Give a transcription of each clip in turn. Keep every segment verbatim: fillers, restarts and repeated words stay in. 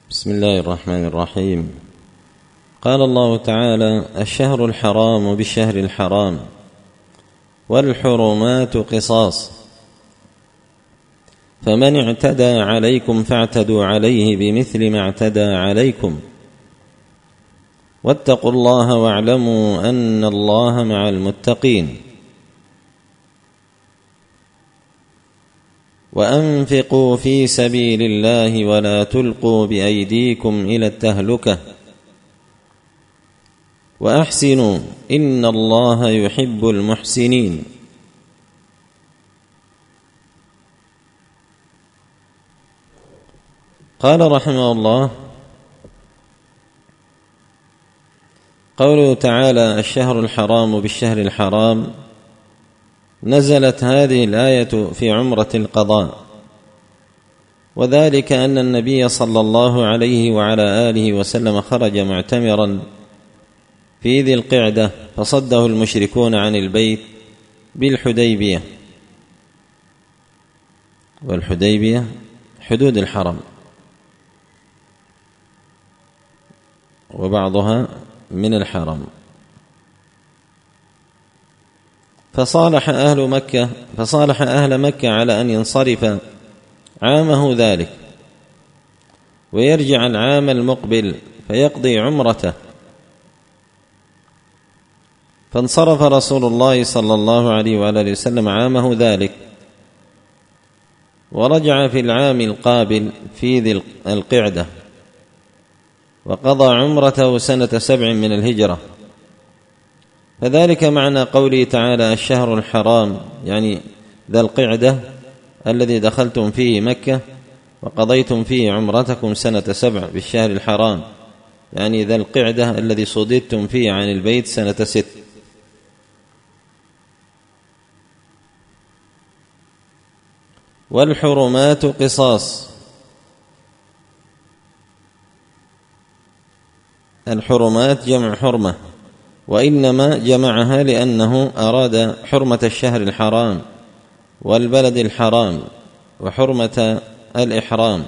بسم الله الرحمن الرحيم. قال الله تعالى: الشهر الحرام بالشهر الحرام والحرمات قصاص، فمن اعتدى عليكم فاعتدوا عليه بمثل ما اعتدى عليكم، واتقوا الله واعلموا أن الله مع المتقين. وأنفقوا في سبيل الله ولا تلقوا بأيديكم إلى التهلكة وأحسنوا إن الله يحب المحسنين. قال رحمه الله: قوله تعالى: الشهر الحرام بالشهر الحرام، نزلت هذه الآية في عمرة القضاء، وذلك أن النبي صلى الله عليه وعلى آله وسلم خرج معتمرا في ذي القعدة، فصده المشركون عن البيت بالحديبية، والحديبية حدود الحرم، وبعضها من الحرم. فصالح أهل مكة فصالح أهل مكة على أن ينصرف عامه ذلك ويرجع العام المقبل فيقضي عمرته. فانصرف رسول الله صلى الله عليه وآله وسلم عامه ذلك، ورجع في العام القابل في ذي القعدة، وقضى عمرته سنة سبع من الهجرة. فذلك معنى قوله تعالى: الشهر الحرام، يعني ذا القعدة الذي دخلتم فيه مكة وقضيتم فيه عمرتكم سنة سبع بالشهر الحرام، يعني ذا القعدة الذي صددتم فيه عن البيت سنة ست. والحرمات قصاص، الحرمات جمع حرمة، وإنما جمعها لأنه أراد حرمة الشهر الحرام والبلد الحرام وحرمة الإحرام.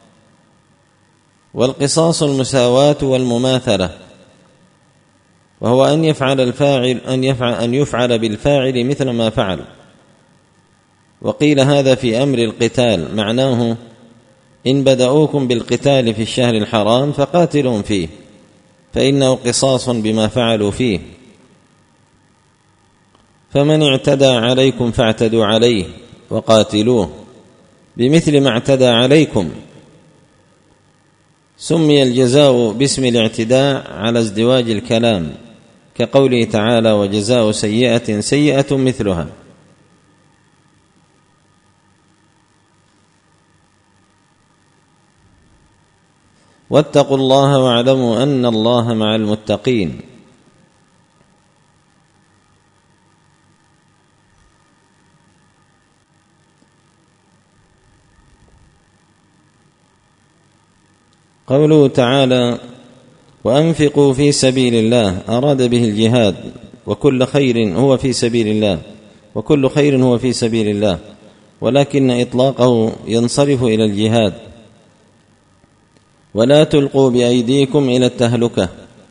والقصاص المساواة والمماثلة، وهو أن يفعل الفاعل أن يفعل أن يفعل بالفاعل مثل ما فعل. وقيل هذا في أمر القتال، معناه إن بدأوكم بالقتال في الشهر الحرام فقاتلهم فيه، فإنه قصاص بما فعلوا فيه. فمن اعتدى عليكم فاعتدوا عليه وقاتلوه بمثل ما اعتدى عليكم. سمي الجزاء باسم الاعتداء على ازدواج الكلام، كقوله تعالى: وجزاء سيئة سيئة مثلها. واتقوا الله واعلموا أن الله مع المتقين. قوله تعالى: وأنفقوا في سبيل الله، أراد به الجهاد، وكل خير هو في سبيل الله وكل خير هو في سبيل الله، ولكن إطلاقه ينصرف إلى الجهاد. ولا تلقوا بأيديكم إلى التهلكة.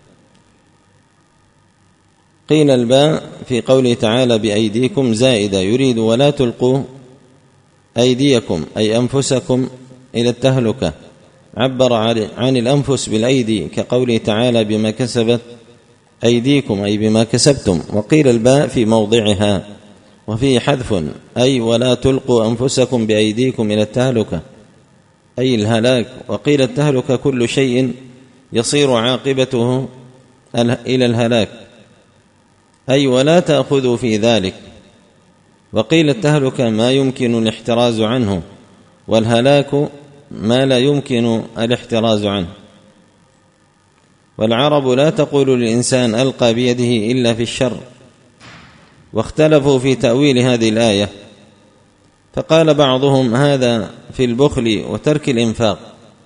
قيل الباء في قوله تعالى بأيديكم زائدة، يريد ولا تلقوا أيديكم أي أنفسكم إلى التهلكة. عبر عن الأنفس بالأيدي، كقوله تعالى بما كسبت أيديكم أي بما كسبتم. وقيل الباء في موضعها وفيه حذف، أي ولا تلقوا أنفسكم بأيديكم إلى التهلكة أي الهلاك. وقيل التهلكة كل شيء يصير عاقبته إلى الهلاك، أي ولا تأخذوا في ذلك. وقيل التهلكة ما يمكن الاحتراز عنه، والهلاك ما لا يمكن الاحتراز عنه. والعرب لا تقول للإنسان ألقى بيده إلا في الشر. واختلفوا في تأويل هذه الآية، فقال بعضهم هذا في البخل وترك الإنفاق.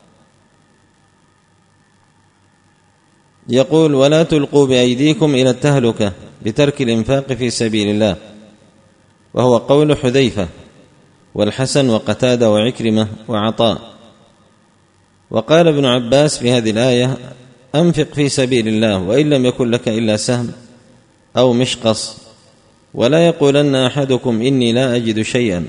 يقول ولا تلقوا بأيديكم إلى التهلكة بترك الإنفاق في سبيل الله، وهو قول حذيفة والحسن وقتادة وعكرمة وعطاء. وقال ابن عباس في هذه الآية: أنفق في سبيل الله وإن لم يكن لك إلا سهم أو مشقص، ولا يقولن أحدكم إني لا أجد شيئا.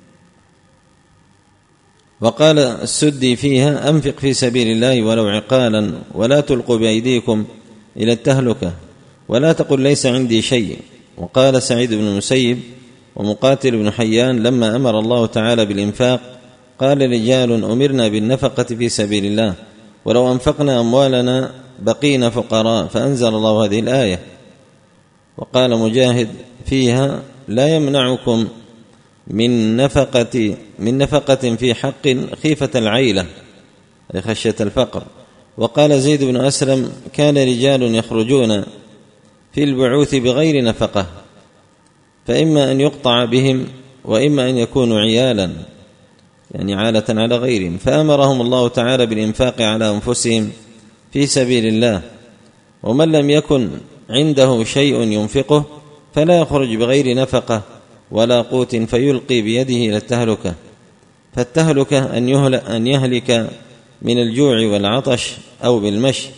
وقال السدي فيها: أنفق في سبيل الله ولو عقالا، ولا تلقوا بأيديكم إلى التهلكة، ولا تقل ليس عندي شيء. وقال سعيد بن المسيب ومقاتل بن حيان: لما أمر الله تعالى بالإنفاق قال: رجال أمرنا بالنفقة في سبيل الله، ولو أنفقنا أموالنا بقينا فقراء، فأنزل الله هذه الآية. وقال مجاهد فيها: لا يمنعكم من نفقة من نفقة في حق خيفة العيلة، أي خشية الفقر. وقال زيد بن أسلم: كان رجال يخرجون في البعوث بغير نفقة، فإما أن يقطع بهم وإما أن يكونوا عيالا، يعني عالة على غيرهم، فأمرهم الله تعالى بالإنفاق على أنفسهم في سبيل الله. ومن لم يكن عنده شيء ينفقه فلا يخرج بغير نفقة ولا قوت فيلقي بيده إلى التهلكة، فالتهلكة أن يهلك من الجوع والعطش أو بالمشي.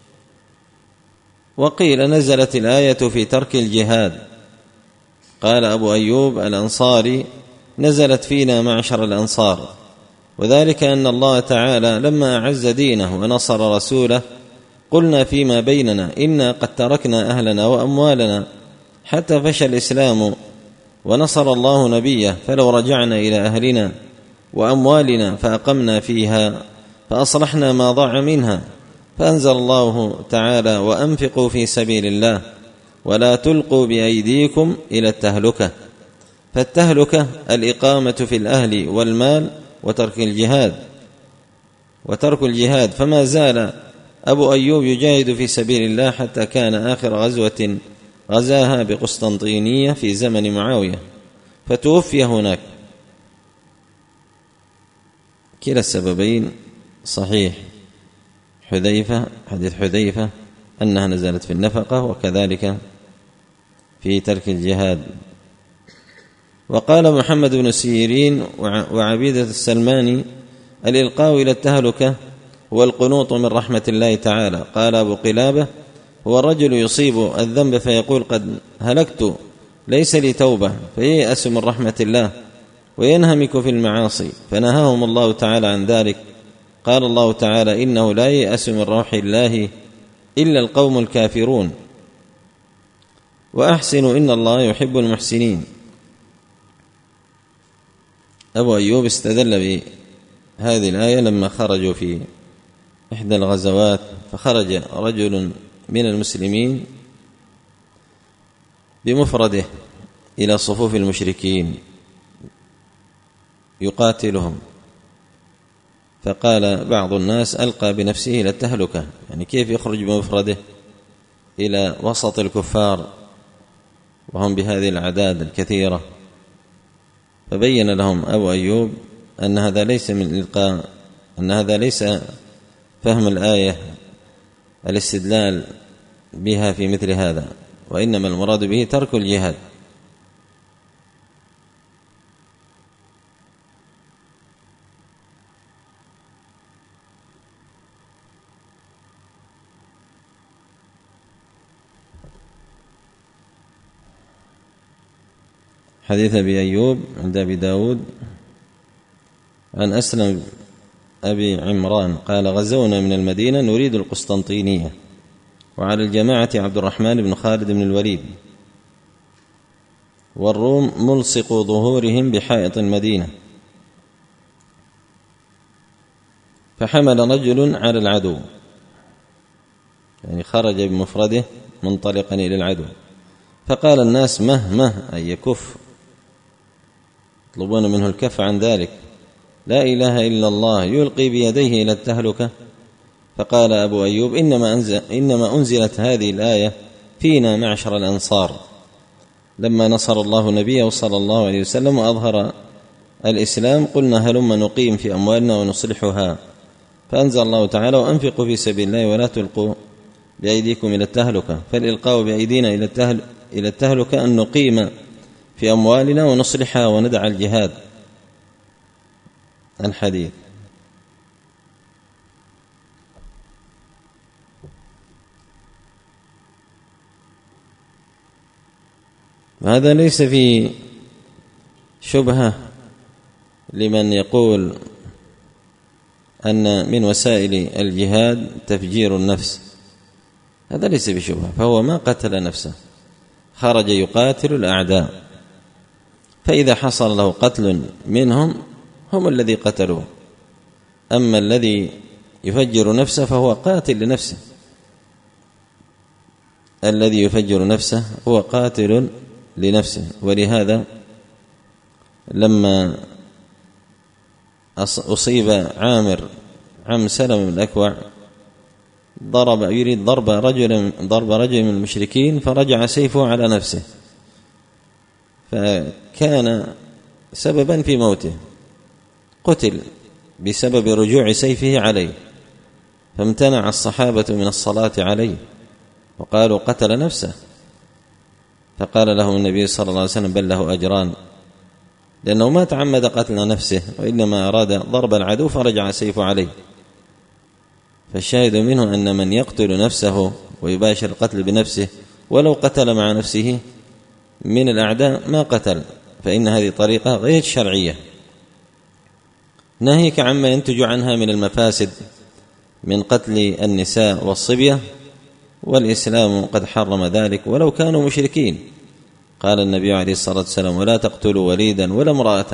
وقيل نزلت الآية في ترك الجهاد. قال أبو أيوب الأنصاري: نزلت فينا معشر الأنصار، وذلك أن الله تعالى لما أعز دينه ونصر رسوله قلنا فيما بيننا: إنا قد تركنا أهلنا وأموالنا حتى فشى الإسلام ونصر الله نبيه، فلو رجعنا إلى أهلنا وأموالنا فأقمنا فيها فأصلحنا ما ضاع منها. فأنزل الله تعالى: وأنفقوا في سبيل الله ولا تلقوا بأيديكم إلى التهلكة. فالتهلكة الإقامة في الأهل والمال وترك الجهاد وترك الجهاد فما زال أبو أيوب يجاهد في سبيل الله حتى كان آخر غزوة غزاها بقسطنطينية في زمن معاوية، فتوفي هناك. كلا السببين صحيح. حذيفة حديث حذيفة أنها نزلت في النفقة، وكذلك في ترك الجهاد. وقال محمد بن سيرين وعبيدة السلماني: الإلقاء إلى التهلكة هو القنوط من رحمة الله تعالى. قال أبو قلابة: هو الرجل يصيب الذنب فيقول قد هلكت ليس لي توبة، فييأس من رحمة الله وينهمك في المعاصي، فنهاهم الله تعالى عن ذلك. قال الله تعالى: إنه لا ييأس من روح الله إلا القوم الكافرون، وأحسنوا إن الله يحب المحسنين. أبو أيوب استدل بهذه الآية لما خرجوا في إحدى الغزوات، فخرج رجل من المسلمين بمفرده إلى صفوف المشركين يقاتلهم، فقال بعض الناس: ألقى بنفسه إلى التهلكة، يعني كيف يخرج بمفرده إلى وسط الكفار وهم بهذه الأعداد الكثيرة؟ فبين لهم أبو أيوب أن هذا ليس من الإلقاء، أن هذا ليس فهم الآية الاستدلال بها في مثل هذا، وإنما المراد به ترك الجهاد. حديث أبي أيوب عند أبي داود عن أسلم أبي عمران قال: غزونا من المدينة نريد القسطنطينية، وعلى الجماعة عبد الرحمن بن خالد بن الوليد، والروم ملصق ظهورهم بحائط المدينة، فحمل رجل على العدو، يعني خرج بمفرده منطلقا إلى العدو، فقال الناس: مه مه أي يكف، يطلبون منه الكف عن ذلك، لا إله إلا الله، يلقي بيديه إلى التهلكة. فقال أبو أيوب: إنما, أنزل إنما أنزلت هذه الآية فينا معشر الأنصار لما نصر الله نبيه صلى الله عليه وسلم وأظهر الإسلام، قلنا هلم نقيم في أموالنا ونصلحها، فأنزل الله تعالى: وأنفقوا في سبيل الله ولا تلقوا بأيديكم إلى التهلكة. فالإلقاء بأيدينا إلى التهلكة أن نقيم في أموالنا ونصلحها وندع الجهاد. الحديث. وهذا ليس في شبهة لمن يقول أن من وسائل الجهاد تفجير النفس، هذا ليس بشبهة، فهو ما قتل نفسه، خرج يقاتل الأعداء، فإذا حصل له قتل منهم هم الذي قتلوه، أما الذي يفجر نفسه فهو قاتل لنفسه، الذي يفجر نفسه هو قاتل لنفسه. ولهذا لما أصيب عامر عم سلم بن الأكوع ضرب يريد ضرب رجل ضرب رجل من المشركين فرجع سيفه على نفسه، فكان سببا في موته، قتل بسبب رجوع سيفه عليه، فامتنع الصحابة من الصلاة عليه وقالوا قتل نفسه، فقال لهم النبي صلى الله عليه وسلم بل له أجران، لأنه ما تعمد قتل نفسه وإنما أراد ضرب العدو فرجع سيفه عليه. فالشاهد منه أن من يقتل نفسه ويباشر القتل بنفسه ولو قتل مع نفسه من الأعداء ما قتل، فإن هذه طريقة غير شرعية، ناهيك عما ينتج عنها من المفاسد من قتل النساء والصبية، والإسلام قد حرم ذلك ولو كانوا مشركين. قال النبي عليه الصلاة والسلام ولا تقتلوا وليدا ولا امرأة.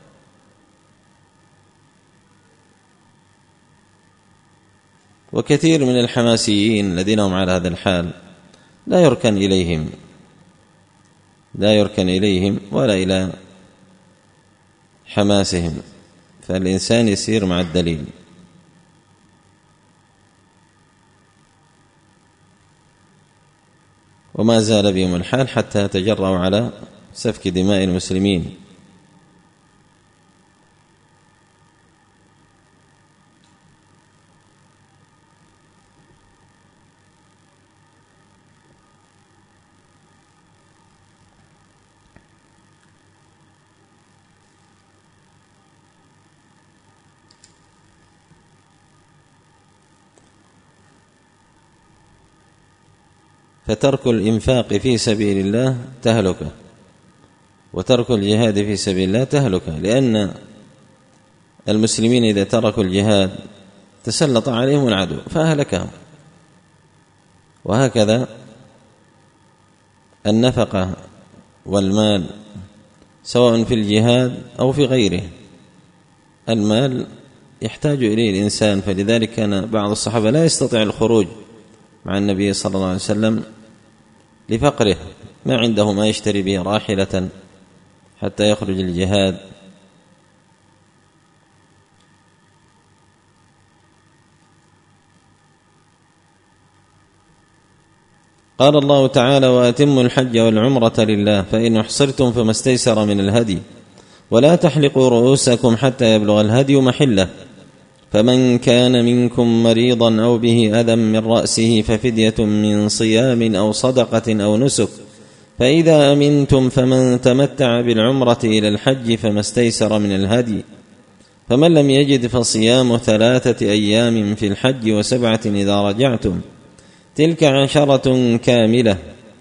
وكثير من الحماسيين الذين هم على هذا الحال لا يركن إليهم لا يركن إليهم ولا إلى حماسهم، فالإنسان يسير مع الدليل. وما زال بهم الحال حتى تجرأوا على سفك دماء المسلمين. فترك الإنفاق في سبيل الله تهلكه، وترك الجهاد في سبيل الله تهلكه، لأن المسلمين إذا تركوا الجهاد تسلط عليهم العدو فأهلكهم. وهكذا النفقة والمال سواء في الجهاد أو في غيره، المال يحتاج إليه الإنسان، فلذلك كان بعض الصحابة لا يستطيع الخروج مع النبي صلى الله عليه وسلم لفقره، ما عنده ما يشتري به راحلة حتى يخرج الجهاد. قال الله تعالى وأتموا الحج والعمرة لله فإن أحصرتم فما استيسر من الهدي ولا تحلقوا رؤوسكم حتى يبلغ الهدي محله، فمن كان منكم مريضا أو به أذى من رأسه ففدية من صيام أو صدقة أو نسك، فإذا أمنتم فمن تمتع بالعمرة إلى الحج فما استيسر من الهدي، فمن لم يجد فصيام ثلاثة أيام في الحج وسبعة إذا رجعتم، تلك عشرة كاملة،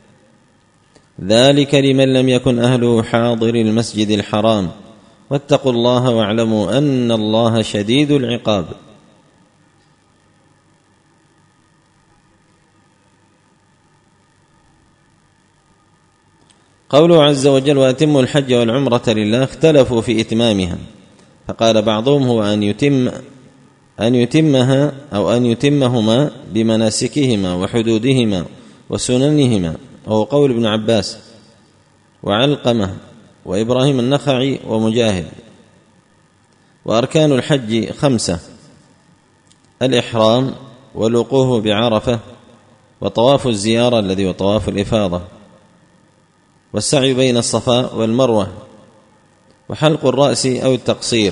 ذلك لمن لم يكن أهله حاضر المسجد الحرام، واتقوا الله واعلموا أن الله شديد العقاب. قوله عز وجل وأتموا الحج والعمرة لله، اختلفوا في إتمامها، فقال بعضهم هو أن يتم أن يتمها أو أن يتمهما بمناسكهما وحدودهما وسننهما، وهو قول ابن عباس وعلقمة وإبراهيم النخعي ومجاهد. وأركان الحج خمسة: الإحرام والوقوف بعرفة وطواف الزيارة الذي هو طواف الإفاضة والسعي بين الصفا والمروة وحلق الرأس أو التقصير،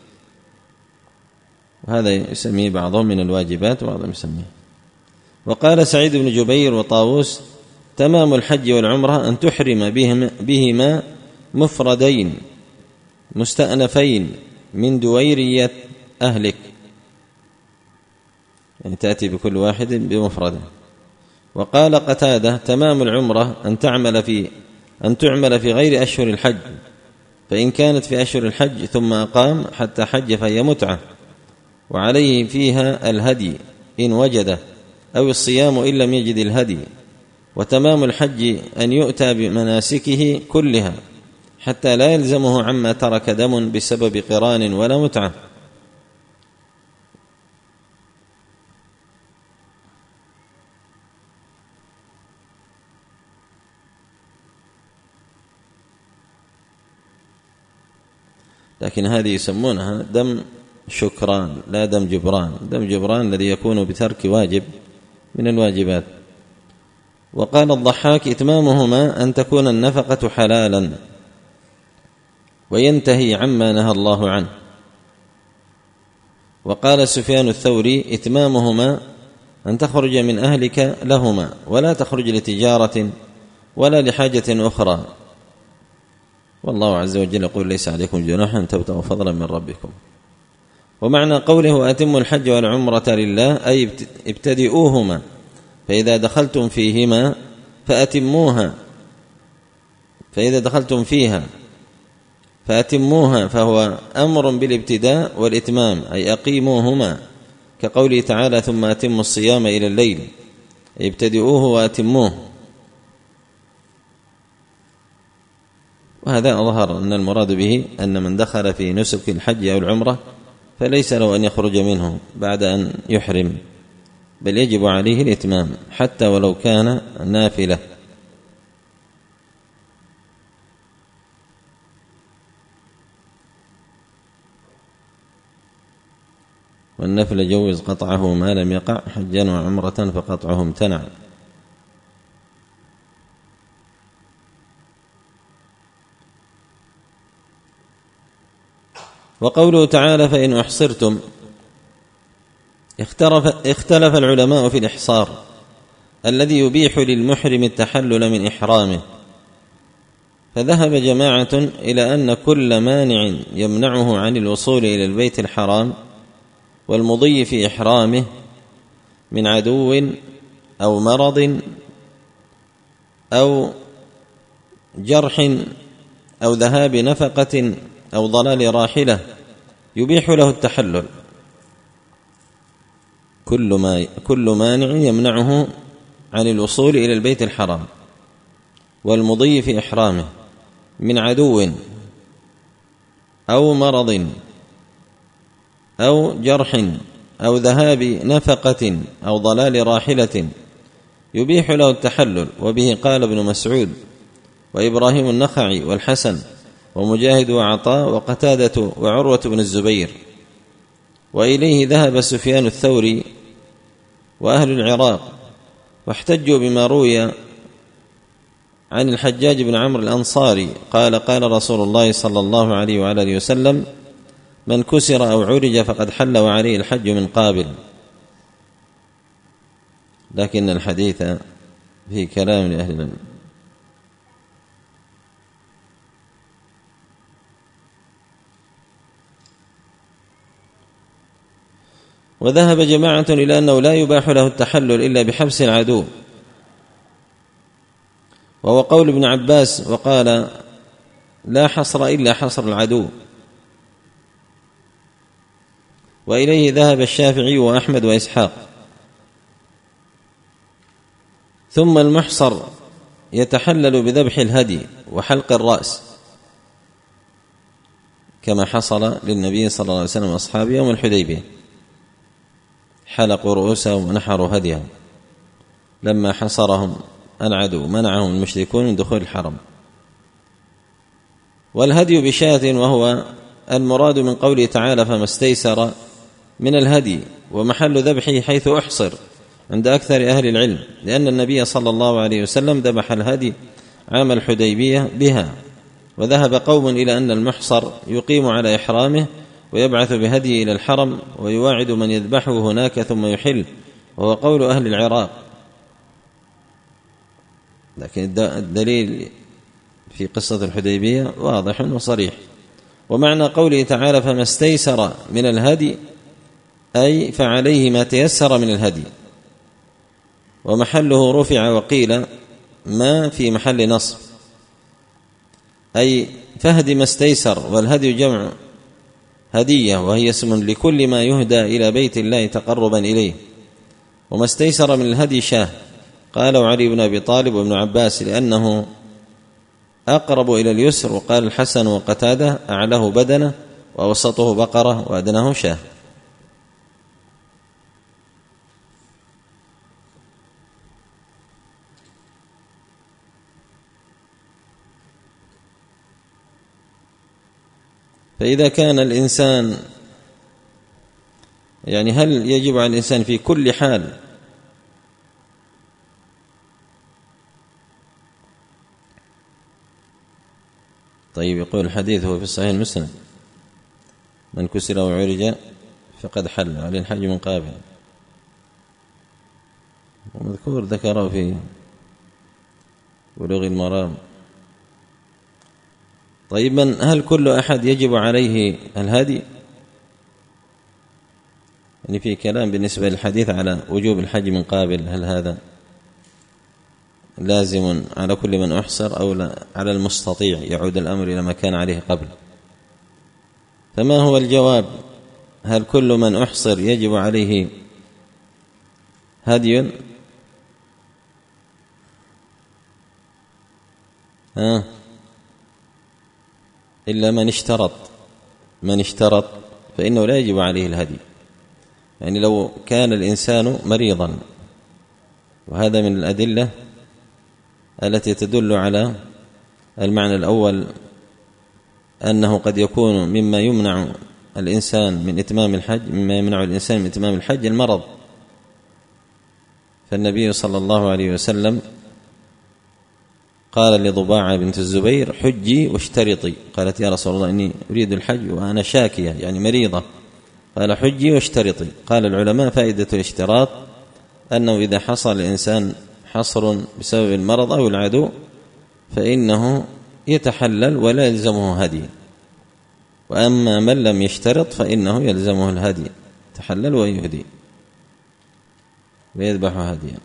وهذا يسميه بعضهم من الواجبات وبعضهم يسميه. وقال سعيد بن جبير وطاووس تمام الحج والعمرة أن تحرم بهما مفردين مستأنفين من دويرية أهلك، يعني تأتي بكل واحد بمفرده. وقال قتادة تمام العمرة أن تعمل في أن تعمل في غير أشهر الحج، فإن كانت في أشهر الحج ثم أقام حتى حج فهي متعة، وعليه فيها الهدي إن وجده، أو الصيام إن لم يجد الهدي. وتمام الحج أن يؤتى بمناسكه كلها حتى لا يلزمه عما ترك دم بسبب قران ولا متعة. لكن هذه يسمونها دم شكران لا دم جبران. دم جبران الذي يكون بترك واجب من الواجبات. وقال الضحاك: إتمامهما أن تكون النفقة حلالا وينتهي عما نهى الله عنه. وقال سفيان الثوري: إتمامهما أن تخرج من أهلك لهما ولا تخرج لتجارة ولا لحاجة أخرى. والله عز وجل يقول: ليس عليكم جناح أن تبتغوا فضلا من ربكم. ومعنى قوله: أتموا الحج والعمرة لله، أي ابتدئوهما، فإذا دخلتم فيهما فأتموها، فإذا دخلتم فيها فأتموها، فهو أمر بالابتداء والإتمام، أي أقيموهما، كقوله تعالى: ثم أتموا الصيام إلى الليل، ابتدئوه وأتموه. وهذا أظهر أن المراد به أن من دخل في نسك الحج أو العمرة فليس له أن يخرج منه بعد أن يحرم، بل يجب عليه الإتمام حتى ولو كان نافلة. والنفل جوز قطعه ما لم يقع حجا وعمرة فقطعه امتنع. وقوله تعالى: فإن أحصرتم، اختلف العلماء في الإحصار الذي يبيح للمحرم التحلل من إحرامه، فذهب جماعة إلى أن كل مانع يمنعه عن الوصول إلى البيت الحرام والمضي في إحرامه من عدو أو مرض أو جرح أو ذهاب نفقة أو ضلال راحلة يبيح له التحلل. كل ما كل مانع يمنعه عن الوصول إلى البيت الحرام والمضي في إحرامه من عدو أو مرض أو جرح أو ذهاب نفقة أو ضلال راحلة يبيح له التحلل. وبه قال ابن مسعود وإبراهيم النخعي والحسن ومجاهد وعطاء وقتادة وعروة بن الزبير. وإليه ذهب سفيان الثوري وأهل العراق، واحتجوا بما روي عن الحجاج بن عمرو الأنصاري قال: قال رسول الله صلى الله عليه وعلى آله وسلم: من كسر أو عرج فقد حل وعليه الحج من قابل. لكن الحديث فيه كلام لأهل العلم. وذهب جماعة إلى أنه لا يباح له التحلل إلا بحبس العدو، وهو قول ابن عباس، وقال: لا حصر إلا حصر العدو. وإليه ذهب الشافعي وأحمد وإسحاق. ثم المحصر يتحلل بذبح الهدي وحلق الرأس، كما حصل للنبي صلى الله عليه وسلم وأصحابه يوم الحديبية، حلقوا رؤوسهم ونحروا هديهم لما حصرهم العدو، منعهم المشركون من دخول الحرم. والهدي بشاة، وهو المراد من قوله تعالى: فما استيسر من الهدي، ومحل ذبحه حيث أحصر عند أكثر أهل العلم، لأن النبي صلى الله عليه وسلم ذبح الهدي عام الحديبية بها. وذهب قوم إلى أن المحصر يقيم على إحرامه ويبعث بهديه إلى الحرم ويواعد من يذبحه هناك ثم يحل، وهو قول أهل العراق. لكن الدليل في قصة الحديبية واضح وصريح. ومعنى قوله تعالى: فما استيسر من الهدي، أي فعليه ما تيسر من الهدي، ومحله رفع، وقيل ما في محل نصب، أي فهد ما استيسر، والهدي جمع هدية، وهي اسم لكل ما يهدى إلى بيت الله تقربا إليه، وما استيسر من الهدي شاه. قاله علي بن أبي طالب وابن عباس لأنه أقرب إلى اليسر، وقال الحسن وقتادة أعلاه بدنه وأوسطه بقرة وأدناه شاه. فإذا كان الإنسان يعني هل يجب على الإنسان في كل حال طيب يقول الحديث هو في الصحيح المسند من كسر أو عرج فقد حل عليه الحج من قابل، ومذكور ذكره في بلوغ المرام. طيب من هل كل أحد يجب عليه الهدي؟ يعني في كلام بالنسبة للحديث على وجوب الحج من قابل، هل هذا لازم على كل من أحصر أو لا على المستطيع يعود الأمر إلى ما كان عليه قبل؟ فما هو الجواب؟ هل كل من أحصر يجب عليه هدي؟ ها إلا من اشترط، من اشترط فإنه لا يجب عليه الهدي. يعني لو كان الإنسان مريضا، وهذا من الأدلة التي تدل على المعنى الأول أنه قد يكون مما يمنع الإنسان من إتمام الحج، مما يمنع الإنسان من إتمام الحج المرض. فالنبي صلى الله عليه وسلم قال لضباعة بنت الزبير حجي واشترطي، قالت يا رسول الله إني أريد الحج وأنا شاكية يعني مريضة، قال حجي واشترطي. قال العلماء فائدة الاشتراط أنه إذا حصل الإنسان حصر بسبب المرض أو العدو فإنه يتحلل ولا يلزمه هدي، وأما من لم يشترط فإنه يلزمه الهدي، تحلل ويهدي ويذبح هديا.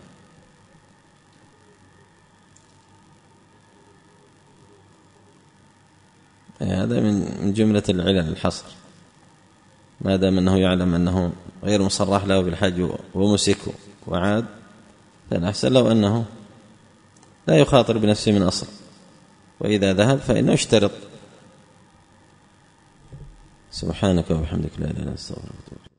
هذا من جملة العلل الحصر، ما دام أنه يعلم أنه غير مصرح له بالحج ومسك وعاد، فالأحسن له أنه لا يخاطر بنفسه من أصل، وإذا ذهب فإنه اشترط. سبحانك وبحمدك لا إله إلا أنت أستغفرك.